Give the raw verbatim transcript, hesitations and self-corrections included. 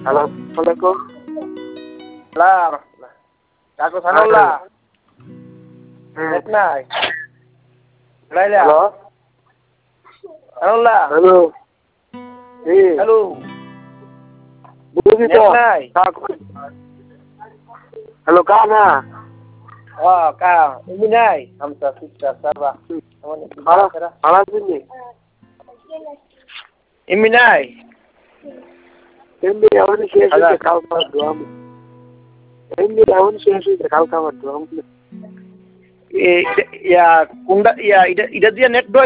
Halo, Assalamualaikum. Lah, aku sanola. Net nai. Laila. Halo. Sanola. Halo. Eh, Halo. Budi Net to. nai. Aku. Halo kana. Oh, ka. Ini nai. Hamsa sita saba. Halo. Halo sini. Ini nai. Embi awani sheshu de kalka duam. Embi awani sheshu de kalka duam. Eh, ya kunda ya ida ida dia net